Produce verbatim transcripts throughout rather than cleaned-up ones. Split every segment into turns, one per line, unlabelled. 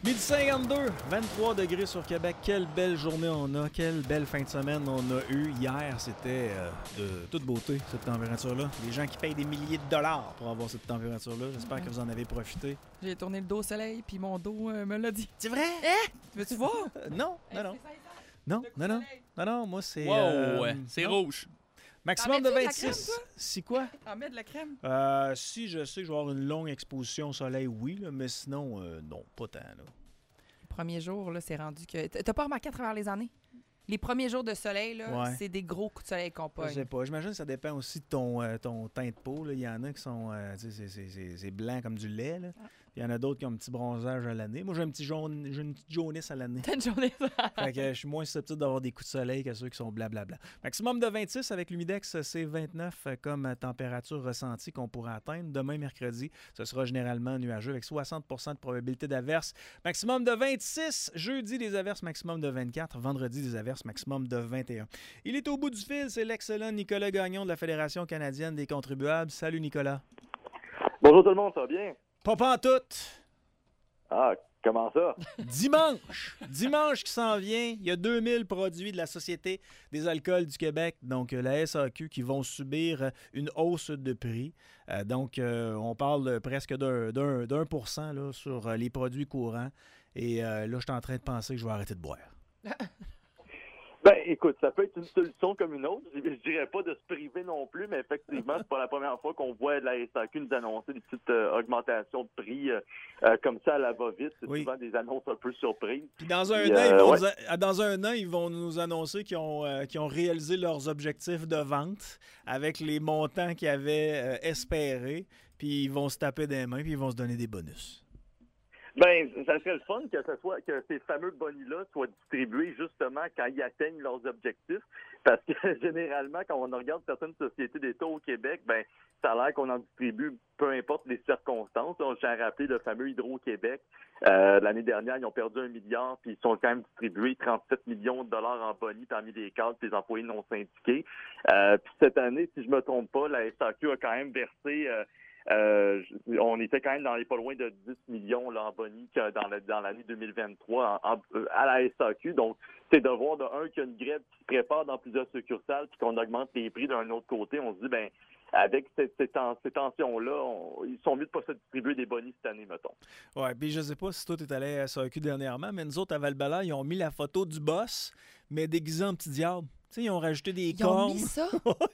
midi cinquante-deux, vingt-trois degrés sur Québec. Quelle belle journée on a, quelle belle fin de semaine on a eu. Hier, c'était euh, de toute beauté, cette température-là. Les gens qui payent des milliers de dollars pour avoir cette température-là. J'espère que vous en avez profité.
J'ai tourné le dos au soleil, puis mon dos euh, me l'a dit.
C'est vrai?
Eh! Veux-tu voir?
Euh, non, non, non. Non, non, non. Non, non, moi, c'est...
Wow,
euh,
c'est
non.
rouge.
Maximum de
T'en mets-tu de la
vingt-six.
crème, toi?
Si quoi?
T'en mets de la crème?
Euh, si je sais que je vais avoir une longue exposition au soleil, oui, là, mais sinon, euh, non, pas tant. Là.
Le premier jour, là, c'est rendu que... T'as pas remarqué à travers les années? Les premiers jours de soleil, là,
Ouais.
c'est des gros coups de soleil qu'on
Je
pogne.
sais pas. J'imagine que ça dépend aussi de ton, euh, ton teint de peau. là. Il y en a qui sont euh, tu sais, c'est, c'est, c'est, c'est blanc comme du lait. Là.
Ah.
Il y en a d'autres qui ont un petit bronzage à l'année. Moi, j'ai un petit jaune, j'ai une petite jaunisse à l'année.
T'as une journée...
Fait que euh, je suis moins susceptible d'avoir des coups de soleil que ceux qui sont blablabla. Maximum de vingt-six avec l'humidex, c'est vingt-neuf comme température ressentie qu'on pourra atteindre. Demain, mercredi, ce sera généralement nuageux avec soixante pour cent de probabilité d'averse. Maximum de vingt-six. Jeudi, des averses maximum de vingt-quatre. Vendredi, des averses maximum de vingt et un. Il est au bout du fil, c'est l'excellent Nicolas Gagnon de la Fédération canadienne des contribuables. Salut Nicolas.
Bonjour tout le monde, ça va bien?
Pas pantoute.
Ah, comment ça?
Dimanche, dimanche qui s'en vient, il y a deux mille produits de la Société des alcools du Québec, donc euh, la S A Q, qui vont subir euh, une hausse de prix. Euh, donc, euh, on parle de presque d'un, d'un, d'un pour cent là, sur euh, les produits courants. Et euh, là, je suis en train de penser que je vais arrêter de boire.
Ben, écoute, ça peut être une solution comme une autre. Je, je dirais pas de se priver non plus, mais effectivement, c'est pas la première fois qu'on voit la S A Q nous annoncer des petites euh, augmentations de prix euh, euh, comme ça à la va-vite. C'est
Oui.
souvent des annonces un peu surprises.
Puis dans un,
Puis,
an,
euh,
ils vont
ouais.
nous a- dans un an, ils vont nous annoncer qu'ils ont, euh, qu'ils ont réalisé leurs objectifs de vente avec les montants qu'ils avaient euh, espérés. Puis ils vont se taper des mains, puis ils vont se donner des bonus.
Ben, ça serait le fun que ce soit que ces fameux bonus-là soient distribués justement quand ils atteignent leurs objectifs. Parce que généralement, quand on regarde certaines sociétés d'État au Québec, ben ça a l'air qu'on en distribue peu importe les circonstances. J'ai rappelé le fameux Hydro-Québec. Euh, l'année dernière, ils ont perdu un milliard, puis ils sont quand même distribués trente-sept millions de dollars en bonus parmi les cadres et les employés non syndiqués. Euh, puis cette année, si je me trompe pas, la S A Q a quand même versé... Euh, Euh, on était quand même dans les pas loin de dix millions là, en boni que dans, le, dans l'année deux mille vingt-trois en, en, à la S A Q. Donc, c'est de voir de un qu'il y a une grève qui se prépare dans plusieurs succursales puis qu'on augmente les prix d'un autre côté. On se dit, ben avec cette, cette, ces tensions-là, on, ils sont mieux de ne pas se distribuer des bonus cette année, mettons.
Ouais, puis je sais pas si toi, tu es allé à S A Q dernièrement, mais nous autres, à Val-Bala, ils ont mis la photo du boss, mais déguisé en petit diable. Tu sais, ils ont rajouté des
Ils ont
cornes.
mis ça?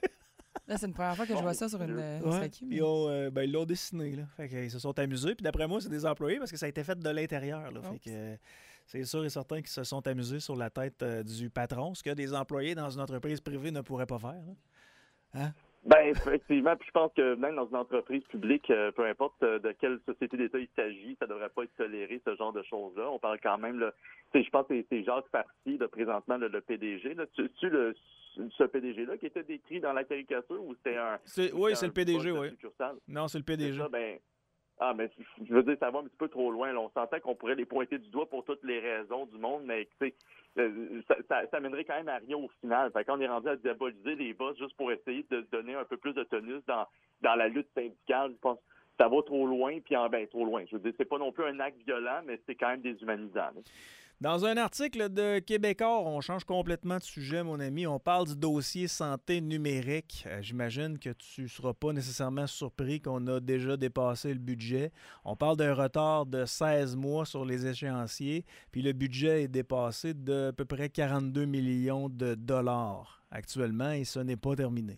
Là, c'est une première fois que je vois ça sur une euh,
Ouais,
S A Q. mais-
ils, ont, euh, ben, ils l'ont dessiné. Là. Fait qu'ils se sont amusés. Puis d'après moi, c'est des employés parce que ça a été fait de l'intérieur. Là. Fait que, euh, c'est sûr et certain qu'ils se sont amusés sur la tête euh, du patron, ce que des employés dans une entreprise privée ne pourraient pas faire. Là. Hein?
Ben effectivement, puis je pense que même dans une entreprise publique, euh, peu importe euh, de quelle société d'État il s'agit, ça devrait pas être toléré, ce genre de choses-là. On parle quand même, là, tu sais, je pense que c'est, c'est Jacques Farcy, là, présentement, le, le P D G. Là, tu, tu le ce P D G-là qui était décrit dans la caricature ou c'était un...
C'est, oui, c'est le P D G, oui.
oui.
Non, c'est le P D G.
Ça, ben, ah, mais je veux dire, ça va un petit peu trop loin. Là. On s'entend qu'on pourrait les pointer du doigt pour toutes les raisons du monde, mais tu sais, euh, ça, ça, ça mènerait quand même à rien au final. Fait qu'on est rendu à diaboliser les boss juste pour essayer de donner un peu plus de tonus dans, dans la lutte syndicale. Je pense que ça va trop loin, puis en ben trop loin. Je veux dire, c'est pas non plus un acte violent, mais c'est quand même déshumanisant. Là.
Dans un article de Québécois, on change complètement de sujet, mon ami. On parle du dossier santé numérique. Euh, j'imagine que tu ne seras pas nécessairement surpris qu'on a déjà dépassé le budget. On parle d'un retard de seize mois sur les échéanciers, puis le budget est dépassé de à peu près quarante-deux millions de dollars actuellement, et ce n'est pas terminé.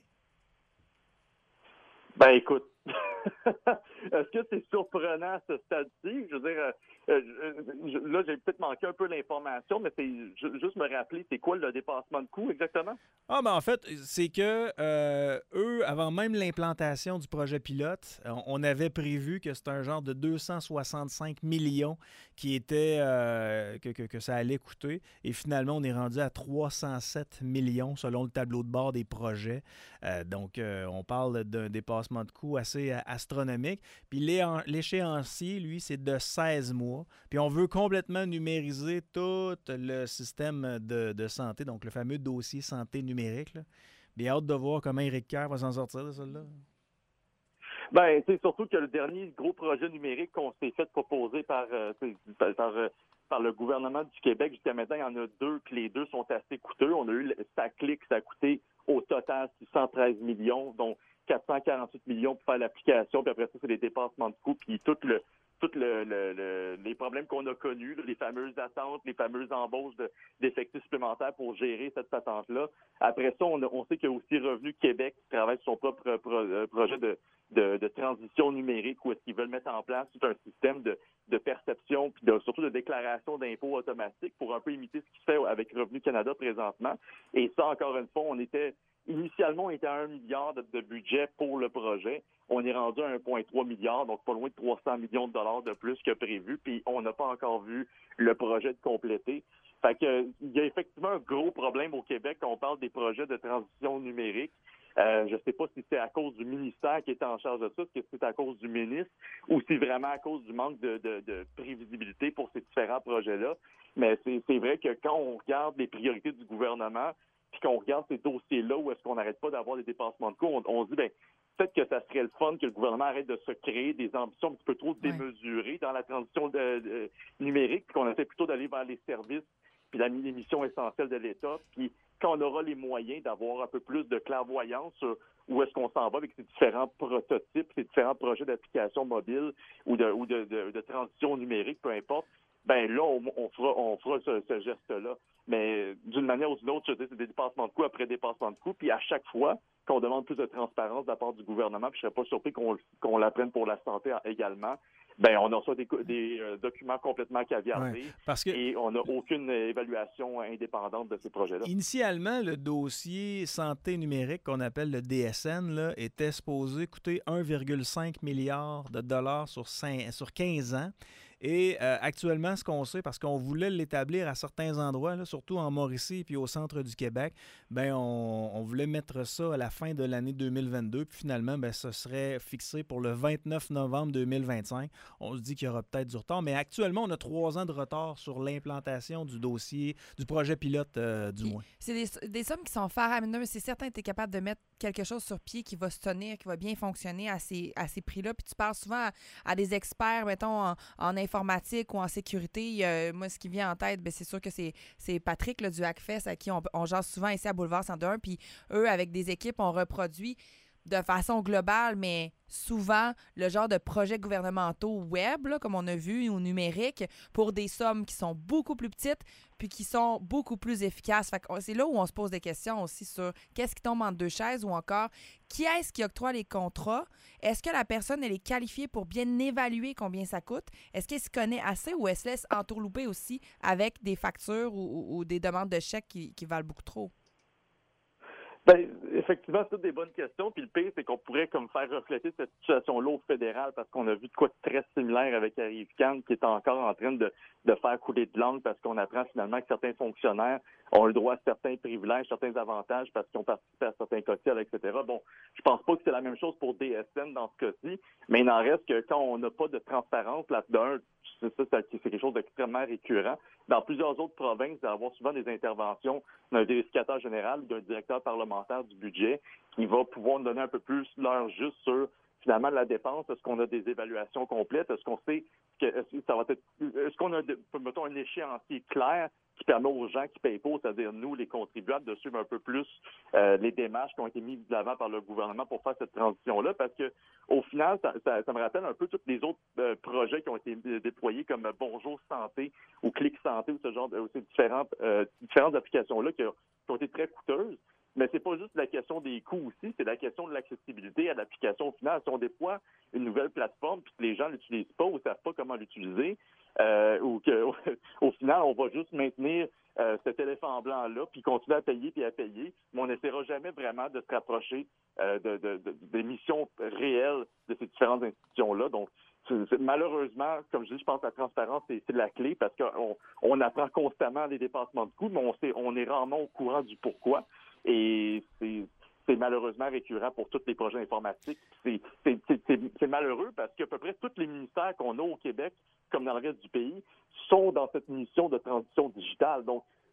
Ben écoute, est-ce que c'est surprenant à ce stade-ci? Je veux dire, euh, je, là, j'ai peut-être manqué un peu l'information, mais c'est ju- juste me rappeler, c'est quoi le dépassement de coût exactement?
Ah, ben en fait, c'est que euh, eux, avant même l'implantation du projet pilote, on, on avait prévu que c'était un genre de deux cent soixante-cinq millions qui était euh, que, que, que ça allait coûter. Et finalement, on est rendu à trois cent sept millions selon le tableau de bord des projets. Euh, donc, euh, on parle d'un dépassement de coût assez euh, astronomique. Puis l'éan- l'échéancier, lui, c'est de seize mois. Puis on veut complètement numériser tout le système de, de santé, donc le fameux dossier santé numérique. Là. Bien hâte de voir comment Éric Kerr va s'en sortir de celle-là.
Ben, c'est surtout que le dernier gros projet numérique qu'on s'est fait proposer par, euh, par, par, euh, gouvernement du Québec, jusqu'à maintenant, il y en a deux, puis les deux sont assez coûteux. On a eu SACLIC, ça a coûté au total six cent treize millions, dont quatre cent quarante-huit millions pour faire l'application, puis après ça, c'est des dépassements de coûts, puis tout le tous le, le, le, les problèmes qu'on a connus, là, les fameuses attentes, les fameuses embauches de, d'effectifs supplémentaires pour gérer cette patente-là. Après ça, on, a, on sait qu'il y a aussi Revenu Québec qui travaille sur son propre pro, projet de, de, de transition numérique où est-ce qu'ils veulent mettre en place tout un système de, de perception puis de, surtout de déclaration d'impôts automatique pour un peu imiter ce qui se fait avec Revenu Canada présentement. Et ça, encore une fois, on était initialement, on était à un milliard de, de budget pour le projet. On est rendu à un virgule trois milliard, donc pas loin de trois cents millions de dollars de plus que prévu, puis on n'a pas encore vu le projet de compléter. Fait que il y a effectivement un gros problème au Québec quand on parle des projets de transition numérique. Euh, je ne sais pas si c'est à cause du ministère qui est en charge de ça, si c'est à cause du ministre ou si vraiment à cause du manque de, de, de prévisibilité pour ces différents projets-là. Mais c'est, c'est vrai que quand on regarde les priorités du gouvernement, puis qu'on regarde ces dossiers-là où est-ce qu'on n'arrête pas d'avoir des dépassements de coûts, on, on se dit, bien, peut-être que ça serait le fun que le gouvernement arrête de se créer des ambitions un petit peu trop démesurées dans la transition de, de, numérique, puis qu'on essaie plutôt d'aller vers les services puis la, les missions essentielles de l'État. Puis quand on aura les moyens d'avoir un peu plus de clairvoyance sur où est-ce qu'on s'en va avec ces différents prototypes, ces différents projets d'application mobile ou de, ou de, de, de transition numérique, peu importe, ben là, on, on fera, on fera ce, ce geste-là. Mais d'une manière ou d'une autre, je dis, c'est des dépassements de coûts après dépassements de coûts. Puis à chaque fois qu'on demande plus de transparence de la part du gouvernement, puis je ne serais pas surpris qu'on, qu'on la prenne pour la santé également, ben on a ça des, des euh, documents complètement caviardés
ouais, parce que
et on n'a aucune évaluation indépendante de ces projets-là.
Initialement, le dossier santé numérique qu'on appelle le D S N là, était supposé coûter un virgule cinq milliard de dollars sur, cinq, sur quinze ans. Et euh, actuellement, ce qu'on sait, parce qu'on voulait l'établir à certains endroits, là, surtout en Mauricie puis au centre du Québec, ben on, on voulait mettre ça à la fin de l'année deux mille vingt-deux. Puis finalement, ben, ce serait fixé pour le vingt-neuf novembre deux mille vingt-cinq. On se dit qu'il y aura peut-être du retard, mais actuellement, on a trois ans de retard sur l'implantation du dossier, du projet pilote, euh, du
puis,
moins.
C'est des, des sommes qui sont faramineuses. C'est certain que tu es capable de mettre quelque chose sur pied qui va se tenir, qui va bien fonctionner à ces, à ces prix-là. Puis tu parles souvent à, à des experts, mettons, en, en informatique ou en sécurité. Euh, moi, ce qui vient en tête, bien, c'est sûr que c'est, c'est Patrick là, du Hackfest à qui on, on jase souvent ici à Boulevard cent un. Puis eux, avec des équipes, on reproduit de façon globale, mais souvent, le genre de projets gouvernementaux web, là, comme on a vu, ou numérique, pour des sommes qui sont beaucoup plus petites puis qui sont beaucoup plus efficaces. Fait que c'est là où on se pose des questions aussi sur qu'est-ce qui tombe entre deux chaises ou encore qui est-ce qui octroie les contrats? Est-ce que la personne, elle est qualifiée pour bien évaluer combien ça coûte? Est-ce qu'elle se connaît assez ou elle se laisse entourlouper aussi avec des factures ou, ou, ou des demandes de chèques qui, qui valent beaucoup trop?
Ben, effectivement, c'est toutes des bonnes questions. Puis le pire, c'est qu'on pourrait comme faire refléter cette situation-là au fédéral parce qu'on a vu de quoi de très similaire avec Arrive-Can qui est encore en train de, de faire couler de langue parce qu'on apprend finalement que certains fonctionnaires ont le droit à certains privilèges, certains avantages parce qu'ils ont participé à certains cocktails, et cetera. Bon, je pense pas que c'est la même chose pour D S N dans ce cas-ci, mais il n'en reste que quand on n'a pas de transparence là-dedans, c'est ça, c'est quelque chose d'extrêmement récurrent. Dans plusieurs autres provinces, il va y avoir souvent des interventions d'un vérificateur général ou d'un directeur parlementaire du budget qui va pouvoir nous donner un peu plus l'heure juste sur finalement la dépense. Est-ce qu'on a des évaluations complètes? Est-ce qu'on sait que est-ce que ça va être est-ce qu'on a mettons un échéancier clair qui permet aux gens qui payent pas, c'est-à-dire nous, les contribuables, de suivre un peu plus euh, les démarches qui ont été mises de l'avant par le gouvernement pour faire cette transition-là, parce que au final, ça, ça, ça me rappelle un peu tous les autres euh, projets qui ont été déployés comme Bonjour Santé ou Clic Santé ou ce genre de ou ces différentes, euh, différentes applications-là qui, qui ont été très coûteuses. Mais c'est pas juste la question des coûts aussi, c'est la question de l'accessibilité à l'application finale. Si on déploie une nouvelle plateforme puis que les gens l'utilisent pas ou ne savent pas comment l'utiliser, euh, ou qu'au au final, on va juste maintenir euh, cet éléphant blanc-là, puis continuer à payer puis à payer, mais on n'essaiera jamais vraiment de se rapprocher euh, de, de, de, des missions réelles de ces différentes institutions-là. Donc, c'est, c'est, malheureusement, comme je dis, je pense que la transparence, c'est, c'est la clé parce qu'on on apprend constamment les dépassements de coûts, mais on, sait, on est rarement au courant du pourquoi. Et c'est, c'est malheureusement récurrent pour tous les projets informatiques. C'est, c'est, c'est, c'est, c'est malheureux parce qu'à peu près tous les ministères qu'on a au Québec, comme dans le reste du pays, sont dans cette mission de transition digitale. Donc,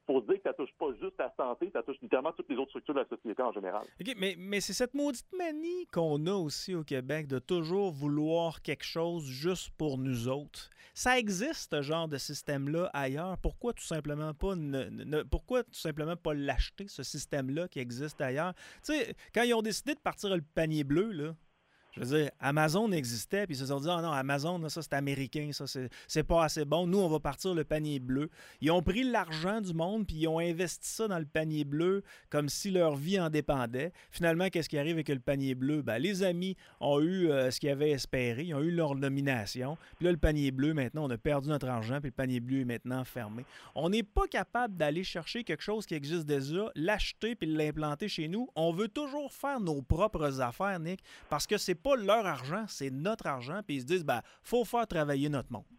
faut se dire que ça touche pas juste la santé, ça touche littéralement toutes les autres structures de la société en général.
OK, mais, mais c'est cette maudite manie qu'on a aussi au Québec de toujours vouloir quelque chose juste pour nous autres. Ça existe, ce genre de système-là, ailleurs. Pourquoi tout simplement pas ne, ne- pourquoi tout simplement pas l'acheter, ce système-là qui existe ailleurs? Tu sais, quand ils ont décidé de partir le panier bleu, là, je veux dire, Amazon existait, puis ils se sont dit, ah non, Amazon, là, ça c'est américain, ça c'est, c'est pas assez bon. Nous, on va partir le panier bleu. Ils ont pris l'argent du monde, puis ils ont investi ça dans le panier bleu comme si leur vie en dépendait. Finalement, qu'est-ce qui arrive avec le panier bleu? Ben, les amis ont eu euh, ce qu'ils avaient espéré, ils ont eu leur nomination. Puis là, le panier bleu, maintenant, on a perdu notre argent, puis le panier bleu est maintenant fermé. On n'est pas capable d'aller chercher quelque chose qui existe déjà, l'acheter, puis l'implanter chez nous. On veut toujours faire nos propres affaires, Nick, parce que c'est pas leur argent, c'est notre argent, puis ils se disent, ben, faut faire travailler notre monde.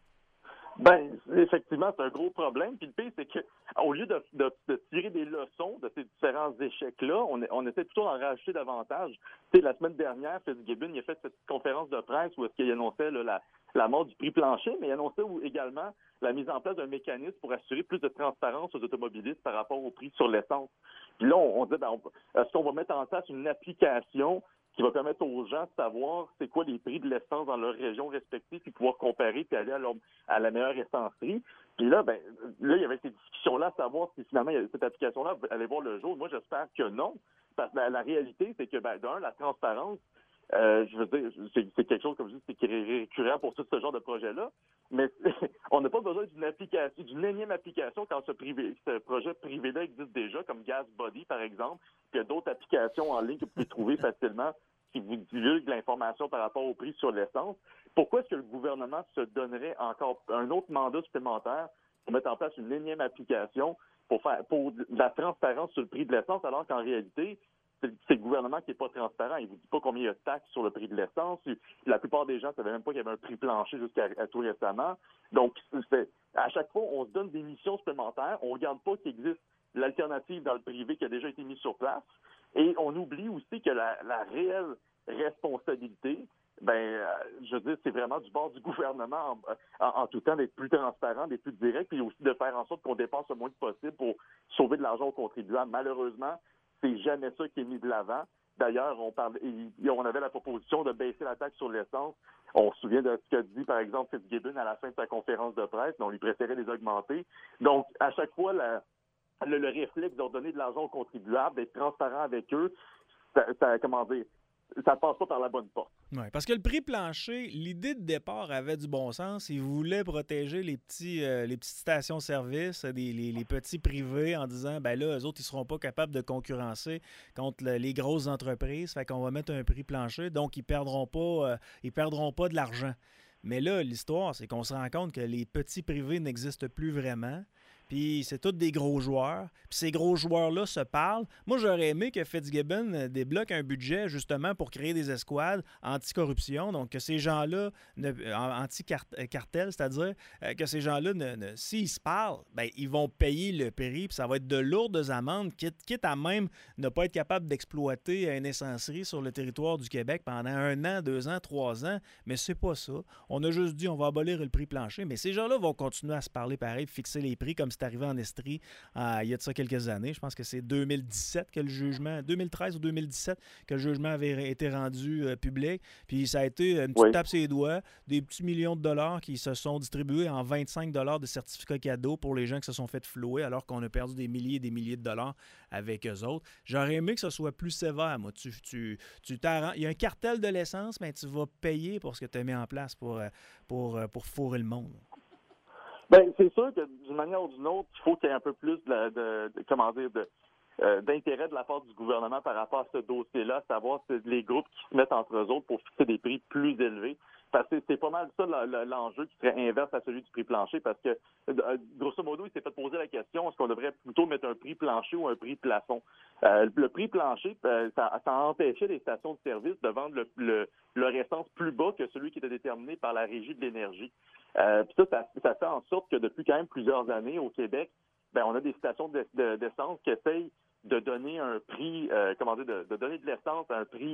Ben, effectivement, c'est un gros problème. Puis le pire, c'est qu'au lieu de, de, de tirer des leçons de ces différents échecs-là, on, on essaie plutôt d'en rajouter davantage. Tu sais, la semaine dernière, Fitzgibbon, il a fait cette conférence de presse où est-ce qu'il annonçait là, la, la mort du prix plancher, mais il annonçait également la mise en place d'un mécanisme pour assurer plus de transparence aux automobilistes par rapport au prix sur l'essence. Puis là, on, on dit, ben, on, est-ce qu'on va mettre en place une application qui va permettre aux gens de savoir c'est quoi les prix de l'essence dans leur région respective, puis pouvoir comparer puis aller à, leur, à la meilleure essencerie. Puis là, ben, là, il y avait ces discussions-là à savoir si finalement cette application-là allait voir le jour. Moi, j'espère que non. Parce que la, la réalité, c'est que, ben, d'un, la transparence, euh, je veux dire, c'est, c'est quelque chose, comme je dis, c'est qui est récurrent pour tout ce genre de projet-là. Mais on n'a pas besoin d'une application, d'une énième application quand ce, privé, ce projet privé-là existe déjà, comme GasBuddy, par exemple. Puis il y a d'autres applications en ligne que vous pouvez trouver facilement qui vous divulguent de l'information par rapport au prix sur l'essence. Pourquoi est-ce que le gouvernement se donnerait encore un autre mandat supplémentaire pour mettre en place une énième application pour faire pour de la transparence sur le prix de l'essence, alors qu'en réalité, c'est, c'est le gouvernement qui n'est pas transparent. Il ne vous dit pas combien il y a de taxes sur le prix de l'essence. La plupart des gens ne savaient même pas qu'il y avait un prix plancher jusqu'à à tout récemment. Donc, c'est, à chaque fois, on se donne des missions supplémentaires. On ne regarde pas qu'il existe l'alternative dans le privé qui a déjà été mise sur place. Et on oublie aussi que la, la réelle responsabilité, ben, euh, je veux dire, c'est vraiment du bord du gouvernement en, en, en tout temps d'être plus transparent, d'être plus direct, puis aussi de faire en sorte qu'on dépense le moins possible pour sauver de l'argent aux contribuables. Malheureusement, c'est jamais ça qui est mis de l'avant. D'ailleurs, on parlait, on avait la proposition de baisser la taxe sur l'essence. On se souvient de ce qu'a dit, par exemple, Fitzgibbon à la fin de sa conférence de presse, mais on lui préférait les augmenter. Donc, à chaque fois, la Le, le réflexe de leur donner de l'argent aux contribuables, d'être transparent avec eux, ça, ça comment dire, ça passe pas par la bonne porte.
Oui, parce que le prix plancher, l'idée de départ avait du bon sens. Ils voulaient protéger les petits, euh, les petites stations-service, les, les, les petits privés, en disant, ben là, eux autres, ils seront pas capables de concurrencer contre le, les grosses entreprises. Fait qu'on va mettre un prix plancher, donc ils perdront pas, euh, ils perdront pas de l'argent. Mais là, l'histoire, c'est qu'on se rend compte que les petits privés n'existent plus vraiment. Puis c'est tous des gros joueurs. Puis ces gros joueurs-là se parlent. Moi, j'aurais aimé que Fitzgibbon débloque un budget justement pour créer des escouades anti-corruption. Donc que ces gens-là, ne, anti-cartel, c'est-à-dire euh, que ces gens-là, ne, ne, s'ils se parlent, ben, ils vont payer le prix. Puis ça va être de lourdes amendes, quitte, quitte à même ne pas être capable d'exploiter une essencerie sur le territoire du Québec pendant un an, deux ans, trois ans. Mais c'est pas ça. On a juste dit on va abolir le prix plancher. Mais ces gens-là vont continuer à se parler pareil, fixer les prix comme c'est arrivé en Estrie euh, il y a de ça quelques années. Je pense que c'est deux mille dix-sept que le jugement, deux mille treize ou deux mille dix-sept que le jugement avait été rendu euh, public. Puis ça a été une petite oui. tape sur les doigts, des petits millions de dollars qui se sont distribués en vingt-cinq dollars de certificats cadeaux pour les gens qui se sont fait flouer alors qu'on a perdu des milliers et des milliers de dollars avec eux autres. J'aurais aimé que ce soit plus sévère, moi. Tu, tu, tu t'arranges. Il y a un cartel de l'essence, mais tu vas payer pour ce que tu as mis en place pour, pour, pour fourrer le monde.
Ben, c'est sûr que d'une manière ou d'une autre, il faut qu'il y ait un peu plus de, de, de comment dire, de, euh, d'intérêt de la part du gouvernement par rapport à ce dossier-là, savoir si les groupes qui se mettent entre eux autres pour fixer des prix plus élevés. Parce que c'est pas mal ça l'enjeu qui serait inverse à celui du prix plancher, parce que grosso modo, il s'est fait poser la question, est-ce qu'on devrait plutôt mettre un prix plancher ou un prix plafond? Euh, le prix plancher, ça, ça empêchait les stations de service de vendre le, le, leur essence plus bas que celui qui était déterminé par la Régie de l'énergie. Euh, puis ça, ça, ça fait en sorte que depuis quand même plusieurs années au Québec, ben on a des stations de, de, d'essence qui essayent de donner un prix, euh, comment dire, de, de donner de l'essence à un prix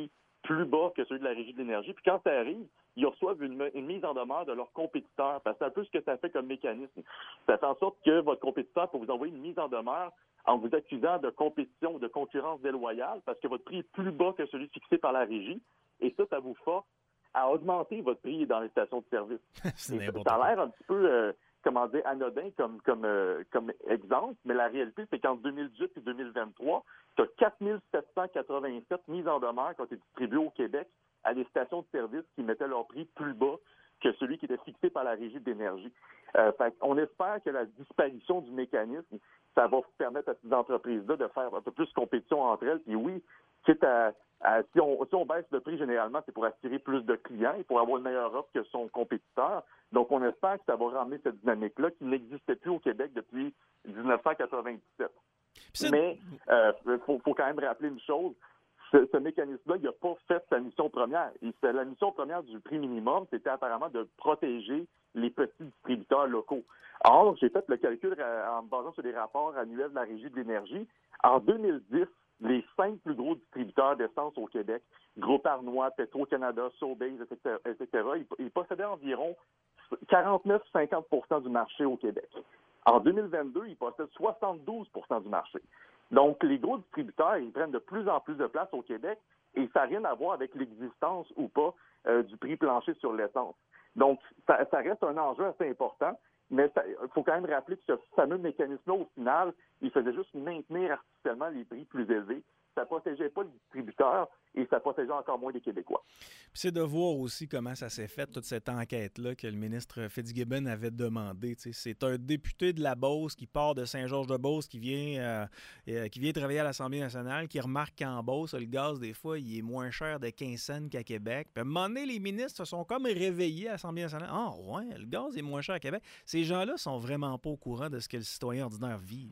plus bas que celui de la Régie de l'énergie. Puis quand ça arrive, ils reçoivent une, une mise en demeure de leurs compétiteurs. Parce que c'est un peu ce que ça fait comme mécanisme. Ça fait en sorte que votre compétiteur peut vous envoyer une mise en demeure en vous accusant de compétition ou de concurrence déloyale parce que votre prix est plus bas que celui fixé par la Régie. Et ça, ça vous force à augmenter votre prix dans les stations de service.
C'est
Et
n'importe
ça a
quoi.
l'air un petit peu, euh, comment dire, anodin comme, comme, euh, comme exemple, mais la réalité, c'est qu'en deux mille dix-huit et deux mille vingt-trois, tu as quatre mille sept cent quatre-vingt-sept mises en demeure qui ont été distribuées au Québec à des stations de service qui mettaient leur prix plus bas que celui qui était fixé par la Régie de l'énergie. Euh, fait on espère que la disparition du mécanisme, ça va permettre à ces entreprises-là de faire un peu plus compétition entre elles. Puis oui, quitte à, à si, on, si on baisse le prix généralement, c'est pour attirer plus de clients et pour avoir une meilleure offre que son compétiteur. Donc on espère que ça va ramener cette dynamique-là qui n'existait plus au Québec depuis dix-neuf cent quatre-vingt-dix-sept. Mais il euh, faut, faut quand même rappeler une chose. Ce, ce mécanisme-là, il n'a pas fait sa mission première. Et la mission première du prix minimum, c'était apparemment de protéger les petits distributeurs locaux. Or, j'ai fait le calcul en me basant sur des rapports annuels de la Régie de l'énergie. En deux mille dix, les cinq plus gros distributeurs d'essence au Québec, Groupe Arnois, Petro-Canada, Sobeys, et cetera, et cetera, ils, ils possédaient environ quarante-neuf à cinquante pour cent du marché au Québec. En deux mille vingt-deux, ils possèdent soixante-douze pour cent du marché. Donc, les gros distributeurs, ils prennent de plus en plus de place au Québec et ça n'a rien à voir avec l'existence ou pas euh, du prix plancher sur l'essence. Donc, ça, ça reste un enjeu assez important, mais il faut quand même rappeler que ce fameux mécanisme-là, au final, il faisait juste maintenir artificiellement les prix plus élevés. Ça ne protégeait pas le distributeur et ça protégeait encore moins les Québécois.
Puis c'est de voir aussi comment ça s'est fait, toute cette enquête-là que le ministre Fitzgibbon avait demandé. T'sais. C'est un député de la Beauce qui part de Saint-Georges-de-Beauce, qui vient, euh, euh, qui vient travailler à l'Assemblée nationale, qui remarque qu'en Beauce, le gaz, des fois, il est moins cher de quinze cents qu'à Québec. Puis à un moment donné, les ministres se sont comme réveillés à l'Assemblée nationale. Ah ouais, le gaz est moins cher à Québec. Ces gens-là sont vraiment pas au courant de ce que le citoyen ordinaire vit.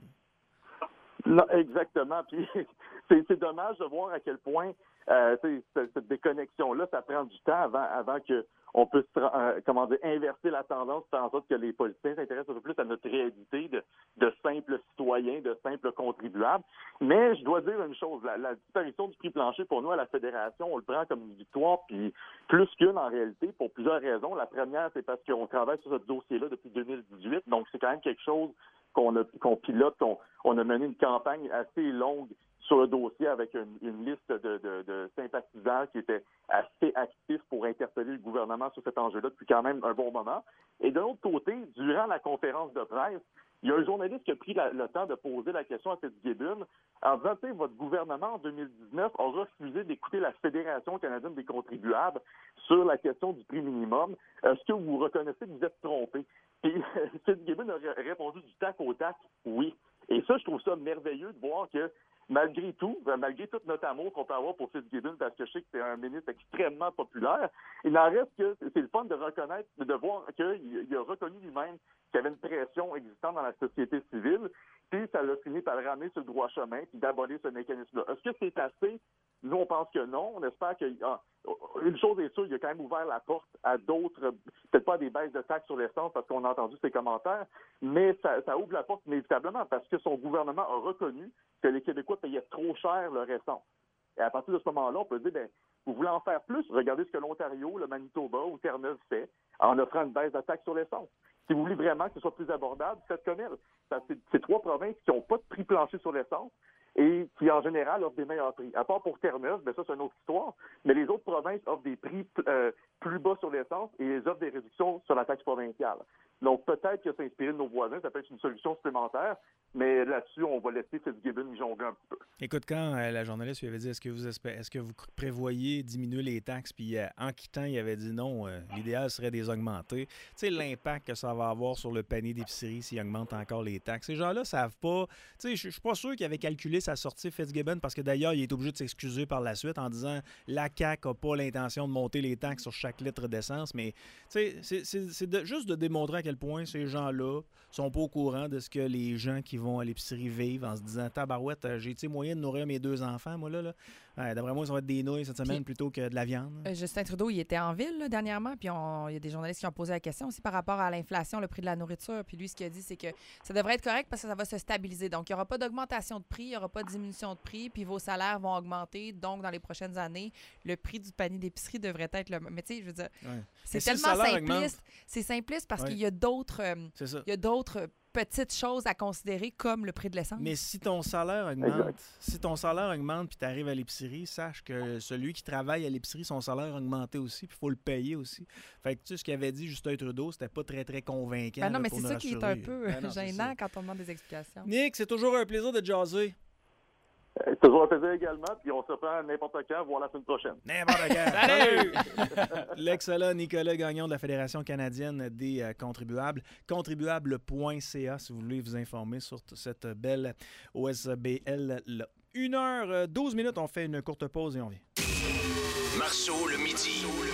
Non, exactement. Puis c'est, c'est dommage de voir à quel point euh, cette, cette déconnexion-là, ça prend du temps avant, avant que on puisse euh, comment dire, inverser la tendance, faire en sorte que les politiciens s'intéressent un peu plus à notre réalité de, de simples citoyens, de simples contribuables. Mais je dois dire une chose, la, la disparition du prix plancher pour nous à la Fédération, on le prend comme une victoire, puis plus qu'une en réalité, pour plusieurs raisons. La première, c'est parce qu'on travaille sur ce dossier-là depuis deux mille dix-huit, donc c'est quand même quelque chose qu'on a, qu'on pilote, qu'on on a mené une campagne assez longue sur le dossier avec une, une liste de, de, de sympathisants qui étaient assez actifs pour interpeller le gouvernement sur cet enjeu-là depuis quand même un bon moment. Et de l'autre côté, durant la conférence de presse, il y a un journaliste qui a pris la, le temps de poser la question à Fitzgibbon en disant, tu sais, votre gouvernement en deux mille dix-neuf a refusé d'écouter la Fédération canadienne des contribuables sur la question du prix minimum. Est-ce que vous reconnaissez que vous êtes trompé? Et Fitzgibbon a répondu du tac au tac, oui. Et ça, je trouve ça merveilleux de voir que malgré tout, malgré tout notre amour qu'on peut avoir pour Fitzgibbon, parce que je sais que c'est un ministre extrêmement populaire, il n'en reste que c'est le fun de reconnaître, de voir qu'il a reconnu lui-même qu'il y avait une pression existante dans la société civile, puis ça l'a fini par le ramener sur le droit chemin, puis d'abolir ce mécanisme-là. Est-ce que c'est assez? Nous, on pense que non. On espère que... Ah, une chose est sûre, il a quand même ouvert la porte à d'autres, peut-être pas à des baisses de taxes sur l'essence, parce qu'on a entendu ses commentaires, mais ça, ça ouvre la porte inévitablement, parce que son gouvernement a reconnu que les Québécois payaient trop cher leur essence. Et à partir de ce moment-là, on peut dire, ben, vous voulez en faire plus? Regardez ce que l'Ontario, le Manitoba ou Terre-Neuve fait en offrant une baisse de taxes sur l'essence. Si vous voulez vraiment que ce soit plus abordable, faites comme elle. C'est, c'est trois provinces qui n'ont pas de prix plancher sur l'essence et qui, en général, offrent des meilleurs prix. À part pour Terre-Neuve, ben ça, c'est une autre histoire, mais les autres provinces offrent des prix euh, plus bas sur l'essence et les offrent des réductions sur la taxe provinciale. Donc, peut-être que s'inspirer de nos voisins, ça peut être une solution supplémentaire, mais là-dessus, on va laisser Fitzgibbon y jongler un petit peu.
Écoute, quand euh, la journaliste lui avait dit « Est-ce que vous espérez, est-ce que vous prévoyez diminuer les taxes? » Puis euh, en quittant, il avait dit non, euh, l'idéal serait de les augmenter. Tu sais, l'impact que ça va avoir sur le panier d'épicerie s'il augmente encore les taxes. Ces gens-là ne savent pas. Tu sais, je suis pas sûr qu'il avait calculé sa sortie Fitzgibbon parce que d'ailleurs, il est obligé de s'excuser par la suite en disant la C A Q n'a pas l'intention de monter les taxes sur chaque litre d'essence. Mais tu sais, c'est, c'est, c'est de, juste de démontrer à quel quel point ces gens-là sont pas au courant de ce que les gens qui vont à l'épicerie vivent en se disant « Tabarouette, j'ai-tu moyen de nourrir mes deux enfants, moi, là? là? Ouais, d'après moi, ça va être des nouilles cette semaine puis, plutôt que de la viande. »
euh, Justin Trudeau, il était en ville là, dernièrement, puis il y a des journalistes qui ont posé la question aussi par rapport à l'inflation, le prix de la nourriture. Puis lui, ce qu'il a dit, c'est que ça devrait être correct parce que ça va se stabiliser. Donc, il n'y aura pas d'augmentation de prix, il n'y aura pas de diminution de prix, puis vos salaires vont augmenter. Donc, dans les prochaines années, le prix du panier d'épicerie devrait être le même. Mais tu sais, je veux dire,
Ouais.
c'est
si
tellement simpliste.
Augmente...
C'est simpliste parce
ouais.
qu'il y a d'autres... Euh,
c'est ça.
Il y a d'autres... petites choses à considérer comme le prix de l'essence.
Mais si ton salaire augmente, exact. si ton salaire augmente puis tu arrives à l'épicerie, sache que celui qui travaille à l'épicerie, son salaire a augmenté aussi, puis il faut le payer aussi. Fait que tu sais, ce qu'avait dit Justin Trudeau, c'était pas très, très convaincant.
Ben non,
là,
mais
pour
c'est
nous
ça
rassurer.
qui est un peu
ben non,
gênant quand on demande des explications.
Nick, c'est toujours un plaisir de jaser.
C'est toujours un plaisir également, puis on se reprend n'importe quand, voire la semaine prochaine.
N'importe quand. Salut! L'excellent Nicolas Gagnon de la Fédération canadienne des euh, contribuables. contribuable point c a si vous voulez vous informer sur t- cette belle O S B L-là. une heure douze minutes, on fait une courte pause et on vient.
Marceau le midi.